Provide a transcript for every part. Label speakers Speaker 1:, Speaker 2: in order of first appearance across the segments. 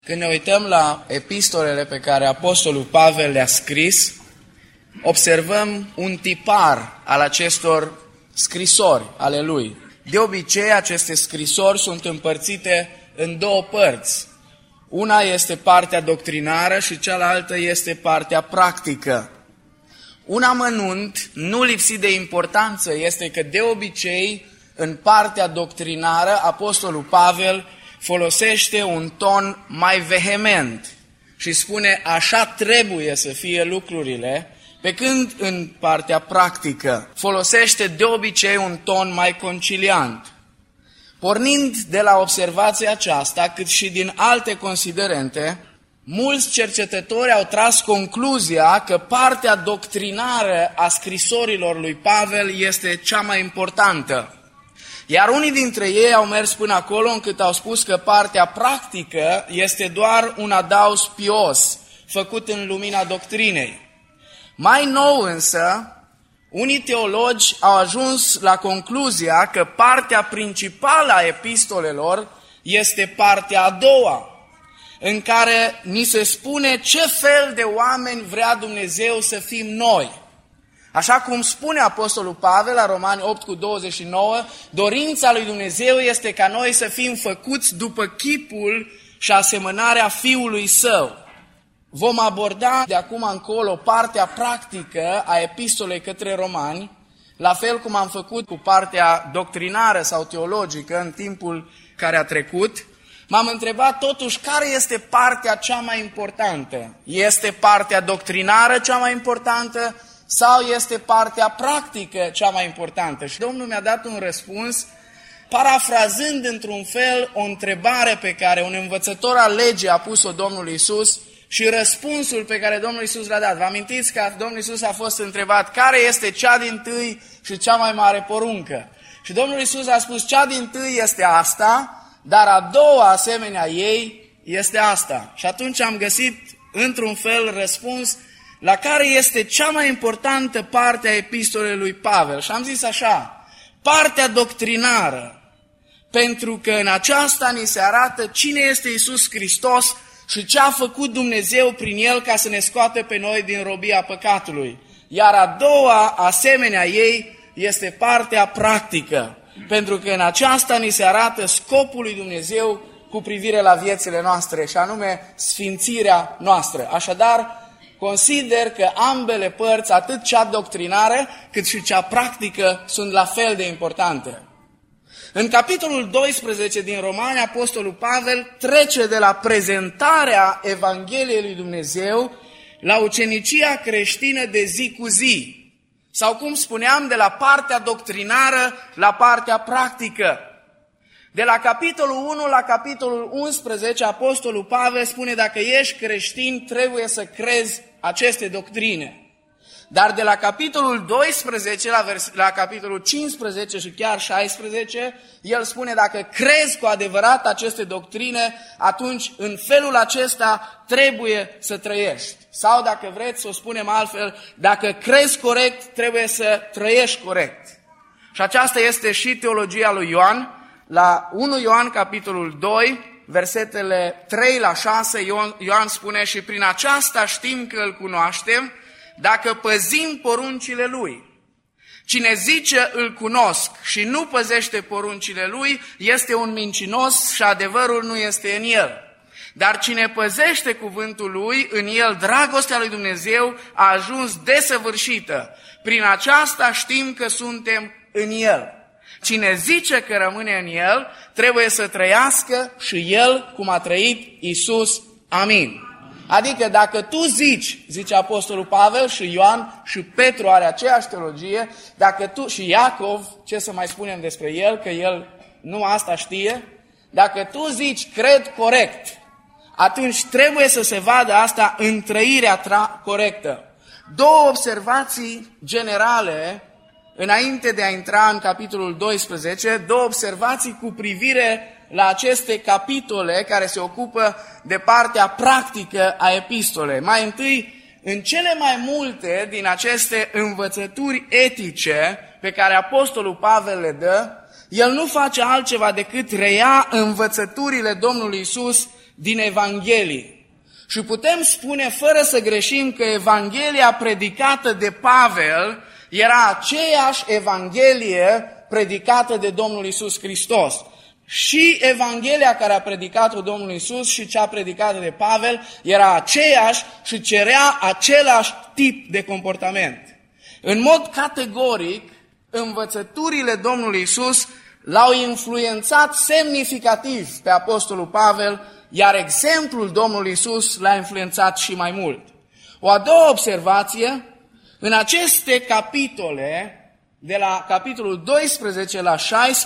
Speaker 1: Când ne uităm la epistolele pe care Apostolul Pavel le-a scris, observăm un tipar al acestor scrisori ale lui. De obicei, aceste scrisori sunt împărțite în două părți. Una este partea doctrinară și cealaltă este partea practică. Un amănunt nu lipsit de importanță este că de obicei, în partea doctrinară, Apostolul Pavel folosește un ton mai vehement și spune așa trebuie să fie lucrurile, pe când în partea practică folosește de obicei un ton mai conciliant. Pornind de la observația aceasta, cât și din alte considerente, mulți cercetători au tras concluzia că partea doctrinară a scrisorilor lui Pavel este cea mai importantă. Iar unii dintre ei au mers până acolo încât au spus că partea practică este doar un adaos pios, făcut în lumina doctrinei. Mai nou însă, unii teologi au ajuns la concluzia că partea principală a epistolelor este partea a doua, în care ni se spune ce fel de oameni vrea Dumnezeu să fim noi. Așa cum spune Apostolul Pavel la Romani 8:29, dorința lui Dumnezeu este ca noi să fim făcuți după chipul și asemănarea Fiului Său. Vom aborda de acum încolo partea practică a epistolei către romani, la fel cum am făcut cu partea doctrinară sau teologică în timpul care a trecut. M-am întrebat totuși care este partea cea mai importantă. Este partea doctrinară cea mai importantă sau este partea practică cea mai importantă? Și Domnul mi-a dat un răspuns, parafrazând într-un fel o întrebare pe care un învățător al legii a pus-o Domnului Iisus și răspunsul pe care Domnul Iisus l-a dat. Vă amintiți că Domnul Iisus a fost întrebat care este cea dintâi și cea mai mare poruncă? Și Domnul Iisus a spus, cea dintâi este asta, dar a doua asemenea ei este asta. Și atunci am găsit într-un fel răspuns la care este cea mai importantă parte a epistolei lui Pavel. Și am zis așa, partea doctrinară, pentru că în aceasta ni se arată cine este Iisus Hristos și ce a făcut Dumnezeu prin El ca să ne scoate pe noi din robia păcatului. Iar a doua, asemenea ei, este partea practică, pentru că în aceasta ni se arată scopul lui Dumnezeu cu privire la viețile noastre, și anume sfințirea noastră. Așadar, consider că ambele părți, atât cea doctrinară cât și cea practică, sunt la fel de importante. În capitolul 12 din Romani, Apostolul Pavel trece de la prezentarea Evangheliei lui Dumnezeu la ucenicia creștină de zi cu zi. Sau cum spuneam, de la partea doctrinară la partea practică. De la capitolul 1 la capitolul 11, Apostolul Pavel spune dacă ești creștin, trebuie să crezi aceste doctrine. Dar de la capitolul 12 la capitolul 15 și chiar 16, el spune dacă crezi cu adevărat aceste doctrine, atunci în felul acesta trebuie să trăiești. Sau dacă vreți să o spunem altfel, dacă crezi corect, trebuie să trăiești corect. Și aceasta este și teologia lui Ioan. La 1 Ioan, capitolul 2, versetele 3 la 6, Ioan spune și prin aceasta știm că îl cunoaștem, dacă păzim poruncile lui. Cine zice îl cunosc și nu păzește poruncile lui, este un mincinos și adevărul nu este în el. Dar cine păzește cuvântul lui, în el dragostea lui Dumnezeu a ajuns desăvârșită. Prin aceasta știm că suntem în el. Cine zice că rămâne în el, trebuie să trăiască și el cum a trăit Iisus. Amin. Adică dacă tu zici, zice Apostolul Pavel și Ioan și Petru are aceeași teologie, dacă tu și Iacov, ce să mai spunem despre el, că el nu asta știe, dacă tu zici cred corect, atunci trebuie să se vadă asta în trăirea corectă. Două observații generale înainte de a intra în capitolul 12, două observații cu privire la aceste capitole care se ocupă de partea practică a epistolei. Mai întâi, în cele mai multe din aceste învățături etice pe care Apostolul Pavel le dă, el nu face altceva decât reia învățăturile Domnului Iisus din Evanghelii. Și putem spune fără să greșim că Evanghelia predicată de Pavel era aceeași Evanghelie predicată de Domnul Iisus Hristos. Și Evanghelia care a predicat-o Domnul Iisus și cea predicată de Pavel era aceeași și cerea același tip de comportament. În mod categoric, învățăturile Domnului Iisus l-au influențat semnificativ pe Apostolul Pavel, iar exemplul Domnului Iisus l-a influențat și mai mult. O a doua observație, în aceste capitole, de la capitolul 12 la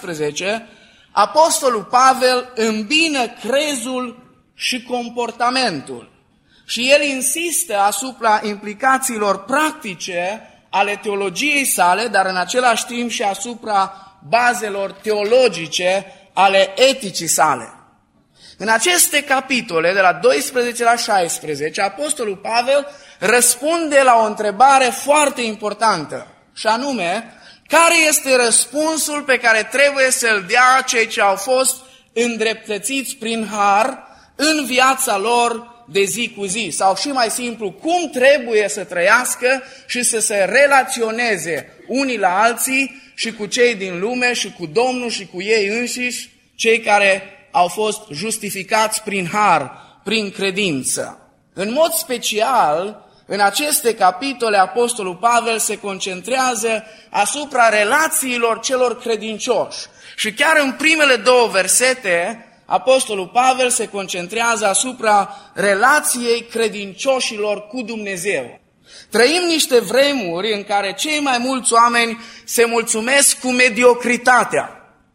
Speaker 1: 16, Apostolul Pavel îmbină crezul și comportamentul. Și el insistă asupra implicațiilor practice ale teologiei sale, dar în același timp și asupra bazelor teologice ale eticii sale. În aceste capitole, de la 12 la 16, Apostolul Pavel răspunde la o întrebare foarte importantă, și anume, care este răspunsul pe care trebuie să-l dea cei ce au fost îndreptățiți prin har în viața lor de zi cu zi? Sau și mai simplu, cum trebuie să trăiască și să se relaționeze unii la alții și cu cei din lume și cu Domnul și cu ei înșiși, cei care au fost justificați prin har, prin credință. În mod special, în aceste capitole, Apostolul Pavel se concentrează asupra relațiilor celor credincioși. Și chiar în primele două versete, Apostolul Pavel se concentrează asupra relației credincioșilor cu Dumnezeu. Trăim niște vremuri în care cei mai mulți oameni se mulțumesc cu mediocritatea.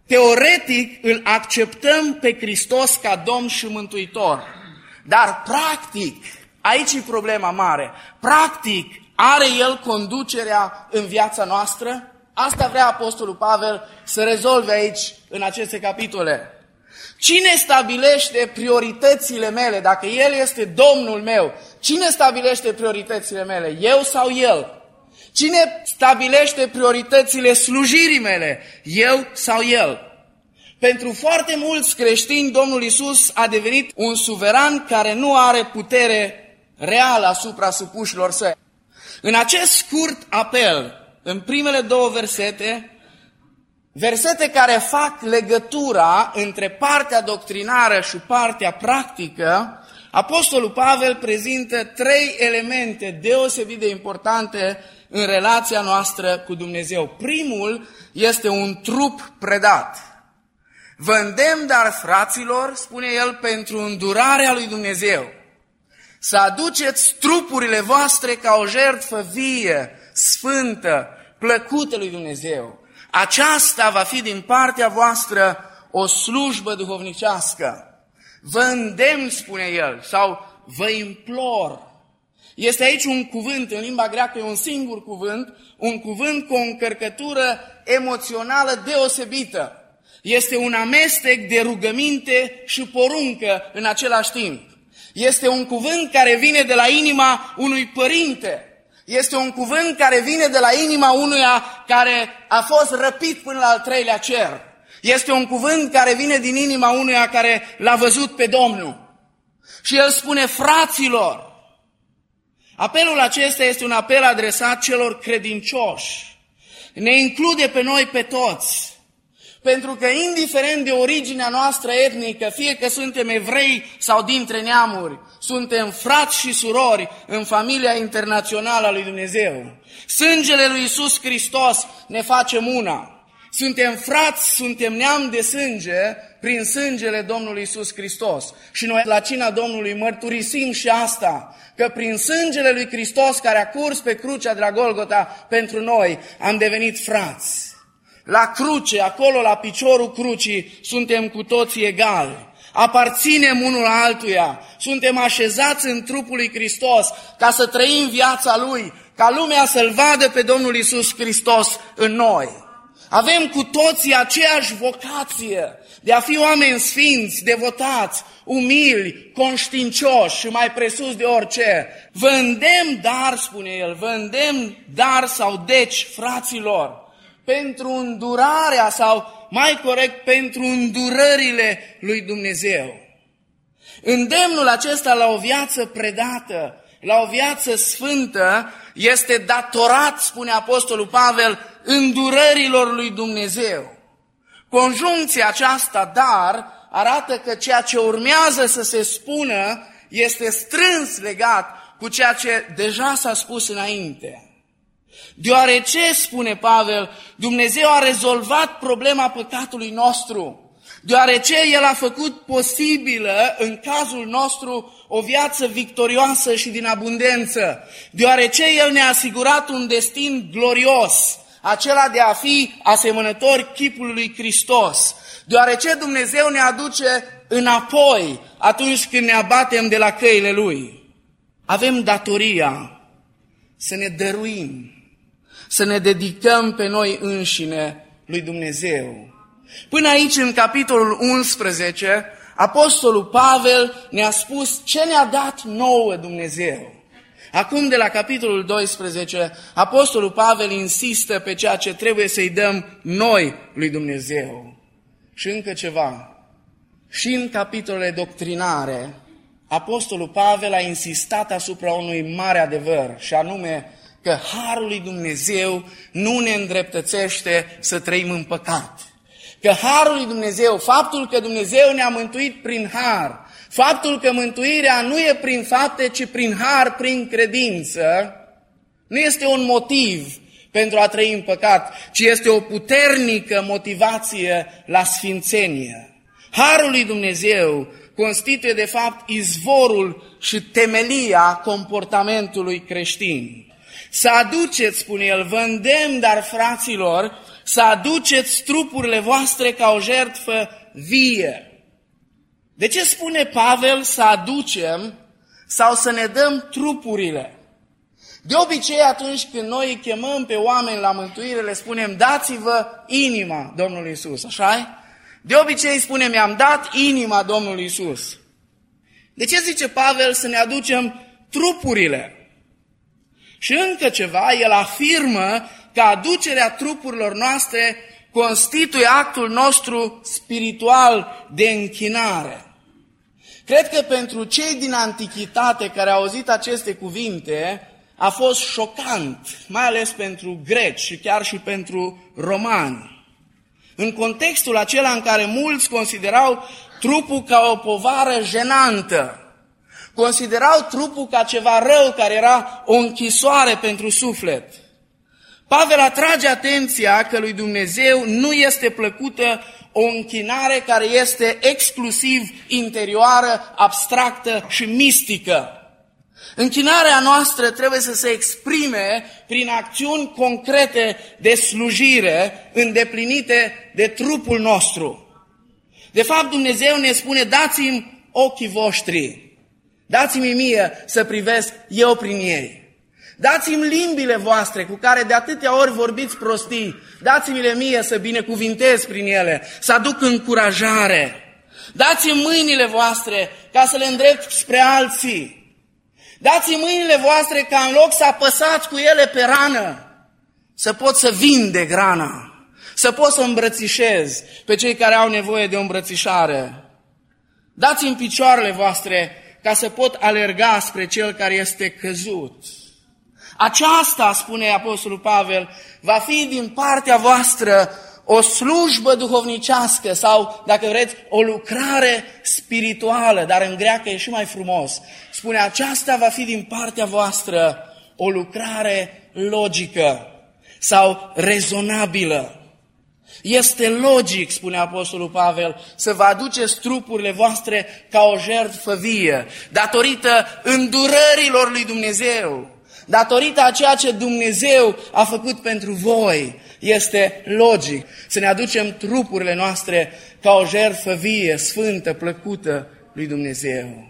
Speaker 1: Teoretic îl acceptăm pe Hristos ca Domn și Mântuitor, dar practic, aici e problema mare, practic are El conducerea în viața noastră? Asta vrea Apostolul Pavel să rezolve aici, în aceste capitole. Cine stabilește prioritățile mele? Dacă El este Domnul meu, cine stabilește prioritățile mele? Eu sau El? Cine stabilește prioritățile slujirii mele? Eu sau El? Pentru foarte mulți creștini, Domnul Iisus a devenit un suveran care nu are putere reală asupra supușilor săi. În acest scurt apel, în primele două versete, versete care fac legătura între partea doctrinară și partea practică, Apostolul Pavel prezintă trei elemente deosebit de importante în relația noastră cu Dumnezeu. Primul este un trup predat. Vă îndemn, dar, fraților, spune el, pentru îndurarea lui Dumnezeu, să aduceți trupurile voastre ca o jertfă vie, sfântă, plăcută lui Dumnezeu. Aceasta va fi din partea voastră o slujbă duhovnicească. Vă îndemn, spune el, sau vă implor. Este aici un cuvânt, în limba greacă e un singur cuvânt, un cuvânt cu o încărcătură emoțională deosebită. Este un amestec de rugăminte și poruncă în același timp. Este un cuvânt care vine de la inima unui părinte. Este un cuvânt care vine de la inima unuia care a fost răpit până la al treilea cer. Este un cuvânt care vine din inima unuia care l-a văzut pe Domnul. Și el spune, fraților, apelul acesta este un apel adresat celor credincioși. Ne include pe noi pe toți. Pentru că indiferent de originea noastră etnică, fie că suntem evrei sau dintre neamuri, suntem frați și surori în familia internațională a lui Dumnezeu. Sângele lui Iisus Hristos ne face una. Suntem frați, suntem neam de sânge prin sângele Domnului Iisus Hristos. Și noi la cina Domnului mărturisim și asta, că prin sângele lui Hristos care a curs pe crucea de la Golgota pentru noi, am devenit frați. La cruce, acolo la piciorul crucii, suntem cu toții egali. Aparținem unul altuia, suntem așezați în trupul lui Hristos ca să trăim viața Lui, ca lumea să-L vadă pe Domnul Iisus Hristos în noi. Avem cu toții aceeași vocație de a fi oameni sfinți, devotați, umili, conștiincioși și mai presus de orice. Vă îndemn, dar, spune el, vă îndemn, dar sau deci, fraților, pentru îndurarea sau, mai corect, pentru îndurările lui Dumnezeu. Îndemnul acesta la o viață predată, la o viață sfântă, este datorat, spune Apostolul Pavel, îndurărilor lui Dumnezeu. Conjuncția aceasta, dar, arată că ceea ce urmează să se spună este strâns legat cu ceea ce deja s-a spus înainte. Deoarece, spune Pavel, Dumnezeu a rezolvat problema păcatului nostru, deoarece El a făcut posibilă, în cazul nostru, o viață victorioasă și din abundență, deoarece El ne-a asigurat un destin glorios, acela de a fi asemănători chipului lui Hristos, deoarece Dumnezeu ne aduce înapoi atunci când ne abatem de la căile Lui. Avem datoria să ne dăruim, să ne dedicăm pe noi înșine lui Dumnezeu. Până aici, în capitolul 11, Apostolul Pavel ne-a spus ce ne-a dat nouă Dumnezeu. Acum, de la capitolul 12, Apostolul Pavel insistă pe ceea ce trebuie să-i dăm noi lui Dumnezeu. Și încă ceva. Și în capitolele doctrinare, Apostolul Pavel a insistat asupra unui mare adevăr, și anume că harul lui Dumnezeu nu ne îndreptățește să trăim în păcat. Că harul lui Dumnezeu, faptul că Dumnezeu ne-a mântuit prin har, faptul că mântuirea nu e prin fapte, ci prin har, prin credință, nu este un motiv pentru a trăi în păcat, ci este o puternică motivație la sfințenie. Harul lui Dumnezeu constituie de fapt izvorul și temelia comportamentului creștin. Să aduceți, spune el, vă îndemn, dar fraților, să aduceți trupurile voastre ca o jertfă vie. De ce spune Pavel să aducem sau să ne dăm trupurile? De obicei, atunci când noi îi chemăm pe oameni la mântuire, le spunem, dați-vă inima Domnului Iisus, așa-i? De obicei spunem, mi-am dat inima Domnului Iisus. De ce zice Pavel să ne aducem trupurile? Și încă ceva, el afirmă că aducerea trupurilor noastre constituie actul nostru spiritual de închinare. Cred că pentru cei din antichitate care au auzit aceste cuvinte, a fost șocant, mai ales pentru greci și chiar și pentru romani. În contextul acela în care mulți considerau trupul ca o povară jenantă, considerau trupul ca ceva rău care era o închisoare pentru suflet. Pavel atrage atenția că lui Dumnezeu nu este plăcută o închinare care este exclusiv interioară, abstractă și mistică. Închinarea noastră trebuie să se exprime prin acțiuni concrete de slujire îndeplinite de trupul nostru. De fapt, Dumnezeu ne spune, dați-mi ochii voștri, dați-mi mie să privesc eu prin ei. Dați-mi limbile voastre cu care de atâtea ori vorbiți prostii, dați-mi-le mie să binecuvintez prin ele, să aduc încurajare. Dați-mi mâinile voastre ca să le îndrept spre alții. Dați-mi mâinile voastre ca în loc să apăsați cu ele pe rană, să pot să vindec rana, să pot să îmbrățișez pe cei care au nevoie de o îmbrățișare. Dați-mi picioarele voastre ca să pot alerga spre cel care este căzut. Aceasta, spune Apostolul Pavel, va fi din partea voastră o slujbă duhovnicească sau, dacă vreți, o lucrare spirituală, dar în greacă e și mai frumos. Spune, aceasta va fi din partea voastră o lucrare logică sau rezonabilă. Este logic, spune Apostolul Pavel, să vă aduceți trupurile voastre ca o jertfă vie, datorită îndurărilor lui Dumnezeu, datorită a ceea ce Dumnezeu a făcut pentru voi. Este logic să ne aducem trupurile noastre ca o jertfă vie, sfântă, plăcută lui Dumnezeu.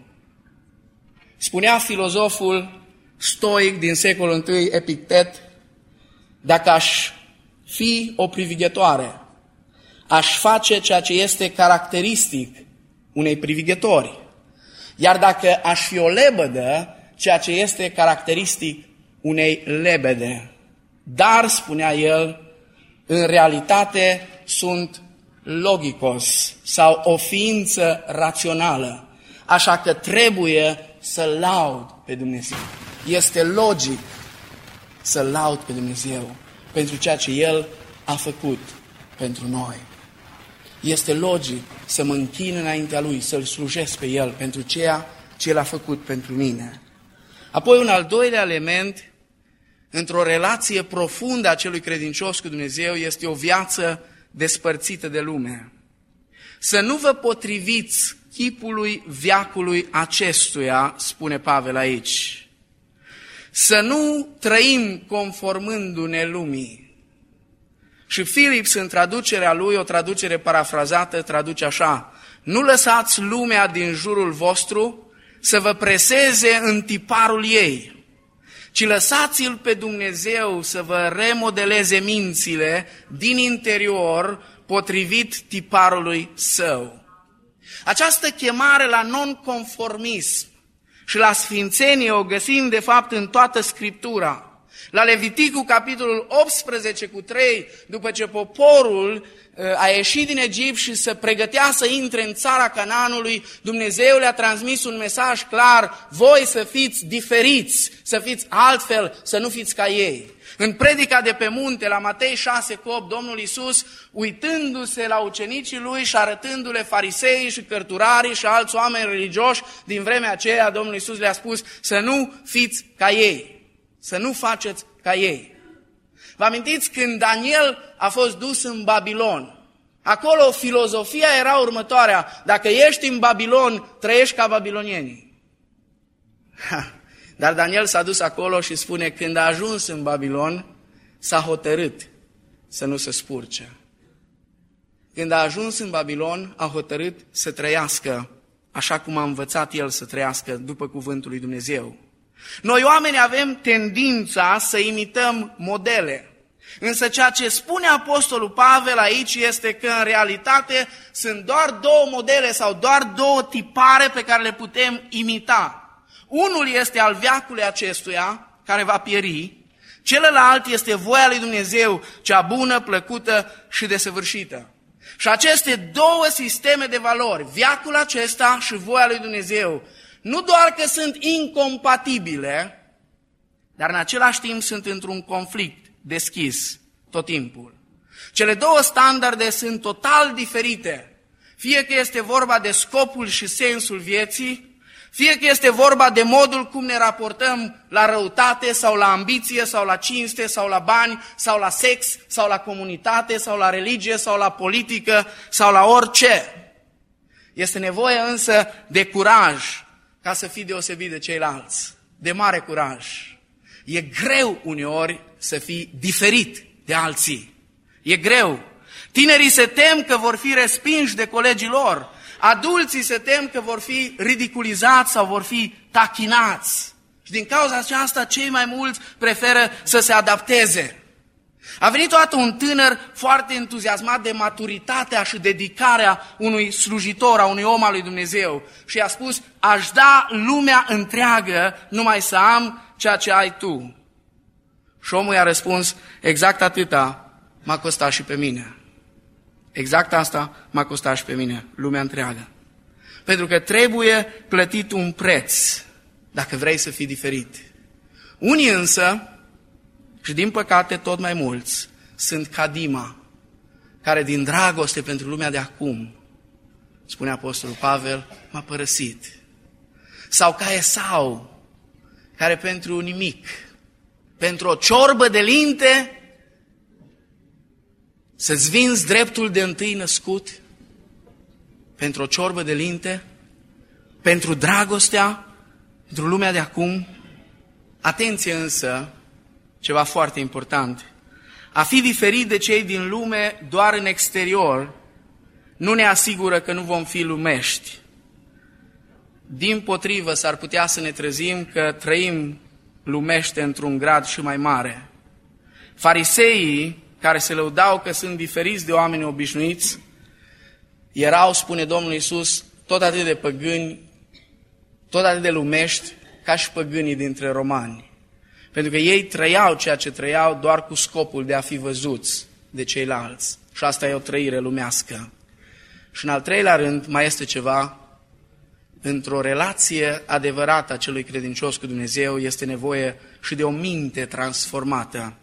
Speaker 1: Spunea filozoful stoic din secolul I, Epictet, dacă aș fi o privighetoare, aș face ceea ce este caracteristic unei privighetori. Iar dacă aș fi o lebădă, ceea ce este caracteristic unei lebede. Dar, spunea el, în realitate sunt logikos sau o ființă rațională. așa că trebuie să-L laud pe Dumnezeu. Este logic să-L laud pe Dumnezeu pentru ceea ce El a făcut pentru noi. Este logic să mă închin înaintea Lui, să-L slujesc pe El pentru ceea ce El a făcut pentru mine. Apoi un al doilea element într-o relație profundă a celui credincios cu Dumnezeu este o viață despărțită de lume. Să nu vă potriviți chipului veacului acestuia, spune Pavel aici. Să nu trăim conformându-ne lumii. Și Philips, în traducerea lui, o traducere parafrazată, traduce așa: nu lăsați lumea din jurul vostru să vă preseze în tiparul ei, ci lăsați-L pe Dumnezeu să vă remodeleze mințile din interior potrivit tiparului Său. Această chemare la non-conformism și la sfințenie o găsim de fapt în toată Scriptura. La Leviticul, capitolul 18:3, după ce poporul a ieșit din Egipt și se pregătea să intre în țara Canaanului, Dumnezeu le-a transmis un mesaj clar: voi să fiți diferiți, să fiți altfel, să nu fiți ca ei. În predica de pe munte, la Matei 6:8, Domnul Iisus, uitându-se la ucenicii Lui și arătându-le fariseii și cărturarii și alți oameni religioși din vremea aceea, Domnul Iisus le-a spus să nu fiți ca ei. Să nu faceți ca ei. Vă amintiți când Daniel a fost dus în Babilon? Acolo filozofia era următoarea: dacă ești în Babilon, trăiești ca babilonienii. Dar Daniel s-a dus acolo și spune: când a ajuns în Babilon, s-a hotărât să nu se spurce. Când a ajuns în Babilon, a hotărât să trăiască așa cum a învățat el să trăiască după cuvântul lui Dumnezeu. Noi oameni avem tendința să imităm modele. Însă ceea ce spune Apostolul Pavel aici este că în realitate sunt doar două modele sau doar două tipare pe care le putem imita. Unul este al veacului acestuia, care va pieri, celălalt este voia lui Dumnezeu, cea bună, plăcută și desăvârșită. Și aceste două sisteme de valori, veacul acesta și voia lui Dumnezeu, nu doar că sunt incompatibile, dar în același timp sunt într-un conflict deschis tot timpul. Cele două standarde sunt total diferite, fie că este vorba de scopul și sensul vieții, fie că este vorba de modul cum ne raportăm la răutate sau la ambiție sau la cinste sau la bani sau la sex sau la comunitate sau la religie sau la politică sau la orice. Este nevoie însă de curaj ca să fii deosebit de ceilalți, de mare curaj. E greu uneori să fii diferit de alții. E greu. Tinerii se tem că vor fi respinși de colegii lor. Adulții se tem că vor fi ridiculizați sau vor fi tachinați. Și din cauza aceasta, cei mai mulți preferă să se adapteze. A venit odată un tânăr foarte entuziasmat de maturitatea și dedicarea unui slujitor, a unui om al lui Dumnezeu. Și i-a spus: aș da lumea întreagă numai să am ceea ce ai tu. Și omul i-a răspuns: exact atâta m-a costat și pe mine. Exact asta m-a costat și pe mine, lumea întreagă. Pentru că trebuie plătit un preț dacă vrei să fii diferit. Unii însă, și din păcate tot mai mulți, sunt ca Dima, care din dragoste pentru lumea de acum, spune Apostolul Pavel, m-a părăsit. Sau ca Esau, care pentru nimic, pentru o ciorbă de linte, să-ți vinzi dreptul de întâi născut, pentru o ciorbă de linte, pentru dragostea, pentru lumea de acum. Atenție însă, ceva foarte important. A fi diferit de cei din lume doar în exterior nu ne asigură că nu vom fi lumești. Dimpotrivă, s-ar putea să ne trezim că trăim lumește într-un grad și mai mare. Fariseii, care se lăudau că sunt diferiți de oameni obișnuiți, erau, spune Domnul Iisus, tot atât de păgâni, tot atât de lumești ca și păgânii dintre romani. Pentru că ei trăiau ceea ce trăiau doar cu scopul de a fi văzuți de ceilalți. Și asta e o trăire lumească. Și în al treilea rând mai este ceva. într-o relație adevărată a celui credincios cu Dumnezeu este nevoie și de o minte transformată.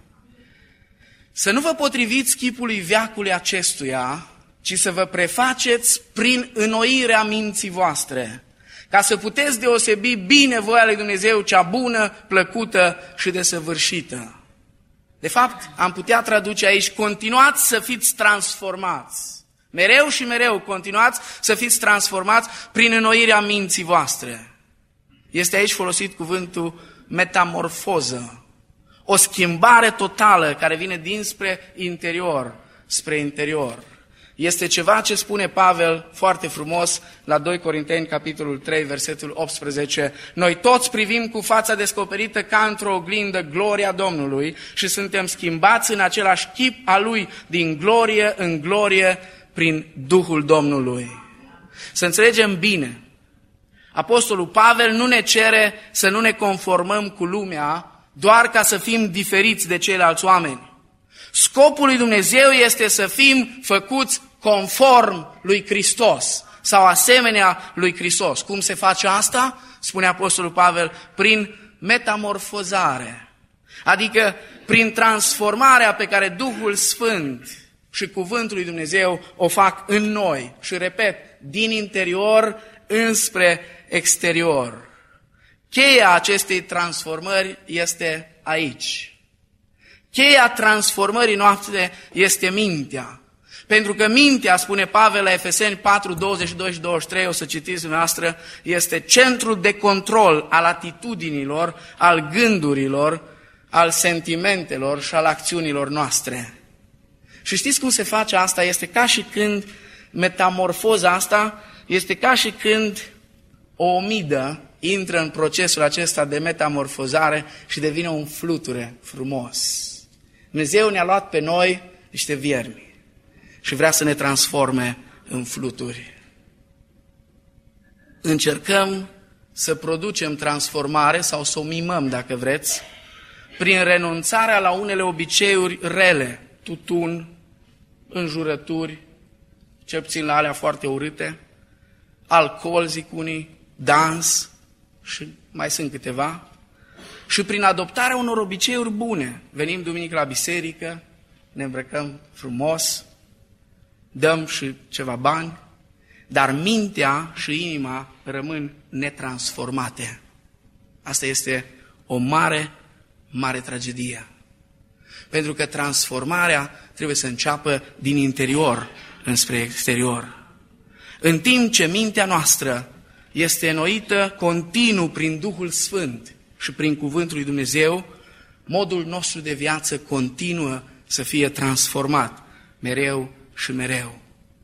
Speaker 1: Să nu vă potriviți chipului veacului acestuia, ci să vă prefaceți prin înnoirea minții voastre, ca să puteți deosebi bine voia lui Dumnezeu, cea bună, plăcută și desăvârșită. De fapt, am putea traduce aici, continuați să fiți transformați. Mereu și mereu continuați să fiți transformați prin înnoirea minții voastre. Este aici folosit cuvântul metamorfoză, o schimbare totală care vine dinspre interior spre interior. Este ceva ce spune Pavel foarte frumos la 2 Corinteni, capitolul 3, versetul 18. Noi toți privim cu fața descoperită ca într-o oglindă gloria Domnului și suntem schimbați în același chip al Lui din glorie în glorie prin Duhul Domnului. Să înțelegem bine, Apostolul Pavel nu ne cere să nu ne conformăm cu lumea doar ca să fim diferiți de ceilalți oameni. Scopul lui Dumnezeu este să fim făcuți conform lui Hristos sau asemenea lui Hristos. Cum se face asta? Spune Apostolul Pavel, prin metamorfozare, adică prin transformarea pe care Duhul Sfânt și Cuvântul lui Dumnezeu o fac în noi și, repet, din interior înspre exterior. Cheia acestei transformări este aici. Cheia transformării noastre este mintea. Pentru că mintea, spune Pavel la Efeseni 4, 22 și 23, o să citiți dumneavoastră, este centrul de control al atitudinilor, al gândurilor, al sentimentelor și al acțiunilor noastre. Și știți cum se face asta? Este ca și când metamorfoza asta, este ca și când o omidă intră în procesul acesta de metamorfozare și devine un fluture frumos. Dumnezeu ne-a luat pe noi niște viermi și vrea să ne transforme în fluturi. Încercăm să producem transformare sau să o mimăm, dacă vreți, prin renunțarea la unele obiceiuri rele, tutun, înjurături, cel puțin la alea foarte urâte, alcool, zic unii, dans și mai sunt câteva, și prin adoptarea unor obiceiuri bune. Venim duminică la biserică, ne îmbrăcăm frumos, dăm și ceva bani, dar mintea și inima rămân netransformate. Asta este o mare, mare tragedie. Pentru că transformarea trebuie să înceapă din interior înspre exterior. În timp ce mintea noastră este înnoită continuu prin Duhul Sfânt și prin Cuvântul lui Dumnezeu, modul nostru de viață continuă să fie transformat mereu și mereu.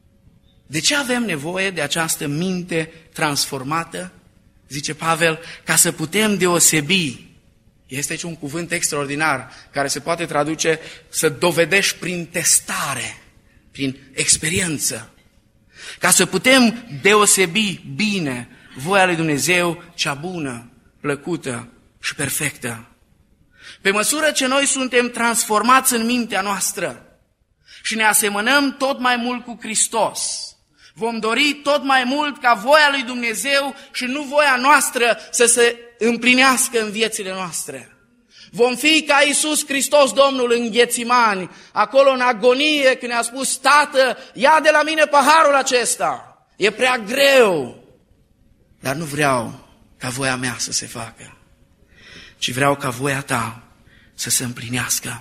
Speaker 1: De ce avem nevoie de această minte transformată? Zice Pavel, ca să putem deosebi. Este aici un cuvânt extraordinar care se poate traduce să dovedești prin testare, prin experiență. Ca să putem deosebi bine voia lui Dumnezeu, cea bună, plăcută și perfectă. Pe măsură ce noi suntem transformați în mintea noastră și ne asemănăm tot mai mult cu Hristos, vom dori tot mai mult ca voia lui Dumnezeu și nu voia noastră să se împlinească în viețile noastre. Vom fi ca Iisus Hristos Domnul în Ghețimani, acolo în agonie când ne-a spus, Tată, ia de la mine paharul acesta, e prea greu, dar nu vreau ca voia mea să se facă, ci vreau ca voia ta să se împlinească.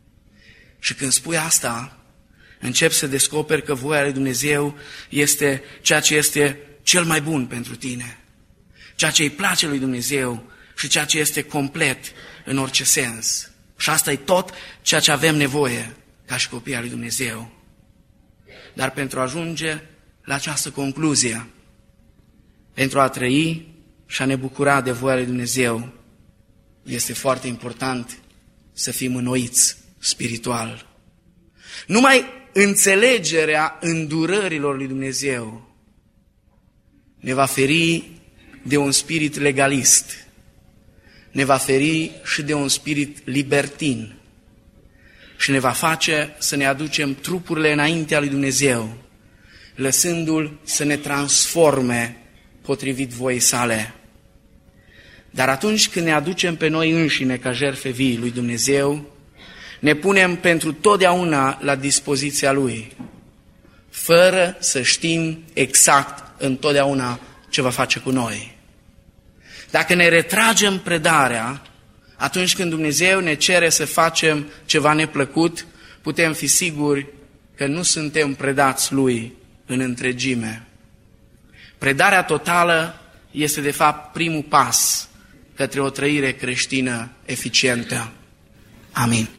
Speaker 1: Și când spui asta, începi să descoperi că voia lui Dumnezeu este ceea ce este cel mai bun pentru tine, ceea ce îi place lui Dumnezeu și ceea ce este complet în orice sens. Și asta e tot ceea ce avem nevoie ca și copii al lui Dumnezeu. Dar pentru a ajunge la această concluzie, pentru a trăi și a ne bucura de voia lui Dumnezeu, este foarte important să fim înnoiți spiritual. Numai înțelegerea îndurărilor lui Dumnezeu ne va feri de un spirit legalist, ne va feri și de un spirit libertin și ne va face să ne aducem trupurile înaintea lui Dumnezeu, lăsându-L să ne transforme potrivit voii sale. Dar atunci când ne aducem pe noi înșine ca jertfe vii lui Dumnezeu, ne punem pentru totdeauna la dispoziția Lui, fără să știm exact întotdeauna ce va face cu noi. Dacă ne retragem predarea, atunci când Dumnezeu ne cere să facem ceva neplăcut, putem fi siguri că nu suntem predați Lui în întregime. Predarea totală este de fapt primul pas către o trăire creștină eficientă. Amin.